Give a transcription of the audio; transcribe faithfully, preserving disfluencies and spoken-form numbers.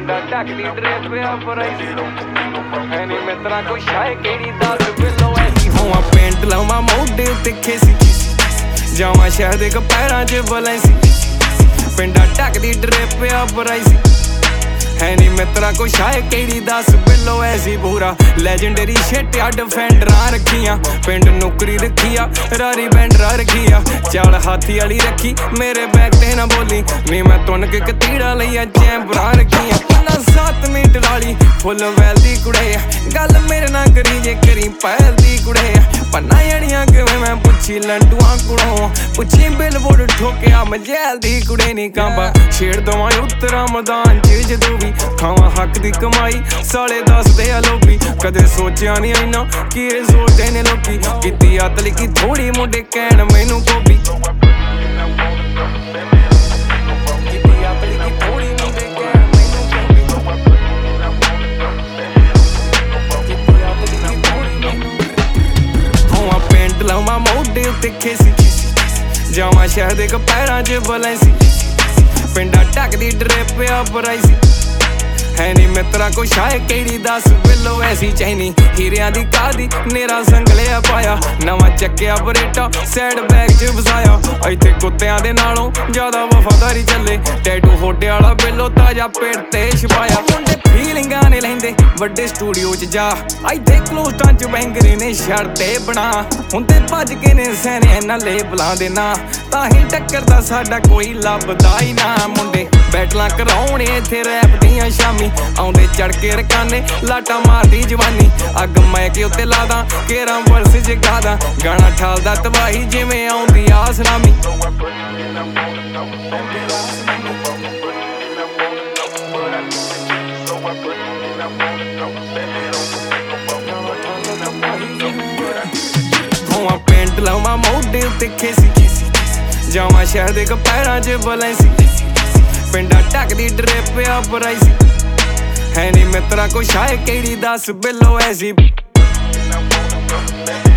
ਪਿੰਡਾ ਢੱਕਦੀ ਡਰੇਪ ਆ ਬਰਾਈ ਹੈ ਨੀ ਮਿੱਤਰਾਂ ਕੋਈ ਸ਼ਾਇ ਕਿਹੜੀ ਦਸ ਬਿੱਲੋ ਐਸੀ ਹੋਵਾਂ ਪਿੰਡ ਲਾਵਾਂ ਮੋਢੇ ਉੱਤੇ ਖੇਸੀ ਜਾਵਾਂ ਸ਼ਹਿਰ ਦੇ ਕਪੈਰਾਂ ਚ ਬਲੈਂਸੀ ਪਿੰਡਾ ਢੱਕਦੀ ਡਰੇਪ ਆ ਬਰਾਈ ਹੈ ਨੀ ਮਿੱਤਰਾਂ ਕੋਈ ਸ਼ਾਇ ਕਿਹੜੀ ਦਸ ਬਿੱਲੋ ਐਸੀ ਪੂਰਾ ਲੈਜੈਂਡਰੀ ਸ਼ਿਟ ਆ ਡਿਫੈਂਡਰਾਂ ਰੱਖੀਆਂ ਪਿੰਡ ਨੌਕਰੀ ਰੱਖੀ ਆ ਰਾਰੀ ਬੈਂਡਰਾਂ ਰੱਖੀ ਆ ਚਾਲ ਹਾਥੀ ਵਾਲੀ ਰੱਖੀ ਮੇਰੇ ਬੈਗ ਤੇ ਨਾ ਬੋਲੀ ਨੀ ਮੈਂ ਤੁੰਨ ਕੇ ਕਤੀੜਾ ਲਈਆਂ ਚੈਂਬਰਾਂ ਰੱਖੀਆਂ ਨਾ ਸੱਤ ਮਿੰਟ ਵਾਲੀ ਫੁੱਲ ਵੈਲ ਦੀ ਕੁੜੇ ਗੱਲ ਮੇਰੇ ਨਾਲ ਕਰੀ ਜੇ ਕਰੀ ਪਹਿਲ ਦੀ ਕੁੜੇ ਪੰਨਾ ਜਣੀਆਂ ਕਿਵੇਂ ਮੈਂ ਪੁੱਛੀ ਲੰਡੂਆਂ ਕੁੜੋਂ ਪੁੱਛੀ ਬਿਲਬੋਰਡ ਠੋਕਿਆ ਮਜੈਲ ਦੀ ਕੁੜੇ ਨੀ ਕਾਂਬਾ ਛੇੜ ਦਵਾਂ ਉੱਤਰਾ ਮੈਦਾਨ ਚ ਜਦੋਂ ਵੀ ਖਾਵਾਂ ਹੱਕ ਦੀ ਕਮਾਈ ਸਾਲੇ ਦੱਸਦੇ ਆ ਲੋਕੀ ਕਦੇ ਸੋਚਿਆ ਨੀ ਇੰਨਾ ਕੀ ਇਹ ਸੋਚਦੇ ਨੇ ਲੋਕੀ ਕੀਤੀ ਅਤਲੀ ਕੀ ਥੋੜੀ ਮੁੰਡੇ ਕਹਿਣ ਮੈਨੂੰ ਕੋਪੀ ਕੀਤੀ ਅਤਲੀ ਕੀ ਥੋੜੀ ਮੁੰਡੇ ਕਹਿਣ ਮੈਨੂੰ ਕੋਪੀ ਕੀਤੀ ਅਤਲੀ ਕੀ ਥੋੜੀ ਮੈਨੂੰ ਹੋਵਾਂ ਪਿੰਡ ਲਾਵਾਂ ਮੋਢੇ ਉੱਤੇ ਖੇਸੀ ਜਾਵਾਂ ਸ਼ਹਿਰ ਦੇ ਕਪੈਰਾਂ ਚ ਬਲੈਂਸੀ ਪਿੰਡਾ ਢੱਕਦੀ ਡਰੇਪ ਆ ਬਰਾਈ ਹੈ ਨੀ ਮਿੱਤਰਾਂ ਕੋਈ ਸ਼ਾਇ ਕਿਹੜੀ ਦਸ ਬਿੱਲੋ ਐਸੀ ਚੈਨੀ ਹੀਰਿਆਂ ਦੀ ਕਾਦੀ ਨੇਰਾ ਸੰਗਲਿਆ ਪਾਇਆ ਨਵਾਂ ਚੱਕਿਆ ਬਰੇਟਾ ਸੈਡ ਬੈਗ ਚ ਵਸਾਇਆ ਇੱਥੇ ਕੁੱਤਿਆਂ ਦੇ ਨਾਲੋਂ ਜ਼ਿਆਦਾ ਵਫਾਦਾਰੀ ਚੱਲੇ ਟੈਟੂ ਹੋਟੇ ਵਾਲਾ ਬਿੱਲੋ ਤਾਜਾ ਪੇਟ ਤੇ ਛਪਾਇਆ ਮੁੰਡੇ ਫੀਲਿੰਗਾਂ ਨੇ ਲੈਂਦੇ ਵੱਡੇ ਸਟੂਡੀਓ ਚ ਜਾ ਇੱਥੇ ਕਲੋਸਟਾਂ ਚ ਬੈਂਗਰੇ ਨੇ ਸ਼ਰਤੇ ਬਣਾ ਹੁੰਦੇ ਭੱਜ ਕੇ ਨੇ ਸੈਨੇ ਇਹਨਾਂ ਲੇਬਲਾਂ ਦੇ ਨਾਂ ਤਾਂ ਹੀ ਟੱਕਰ ਦਾ ਸਾਡਾ ਕੋਈ ਲੱਭਦਾ ਹੀ ਨਾ ਮੁੰਡੇ ਬੈਟਲਾਂ ਕਰਾਉਣੇ ਇੱਥੇ ਰੈਪ ਦੀਆਂ ਸ਼ਾਮੀ ਆਉਂਦੇ ਚੜ ਕੇ ਰਕਾਨੇ ਲਾਟਾ ਮਾਰਦੀ ਜਵਾਨੀ ਅੱਗ ਮੈਂ ਕਿ ਉੱਤੇ ਲਾਦਾ ਕੇਰਾਂ ਵਰਸ ਜਗਾਦਾ ਗਾਣਾ ਠਾਲਦਾ ਤਬਾਹੀ ਜਿਵੇਂ ਆਉਂਦੀ ਆ ਸੁਨਾਮੀ ਹੋਵਾਂ ਪਿੰਡ ਲਾਵਾਂ ਮੋਢੇ ਉੱਤੇ ਖੇਸੀ ਜਾਵਾਂ ਸ਼ਹਿਰ ਦੇ ਕਪੈਰਾਂ ਚ ਬਲੈਂਸੀ ਪਿੰਡਾ ਢੱਕਦੀ ਡਰੇਪ ਆ ਬਰਾਈ ਹੈ ਨੀ ਮਿੱਤਰਾਂ ਕੋਈ ਸ਼ਾਇ ਕਿਹੜੀ ਦਸ ਬਿੱਲੋ ਐਸੀ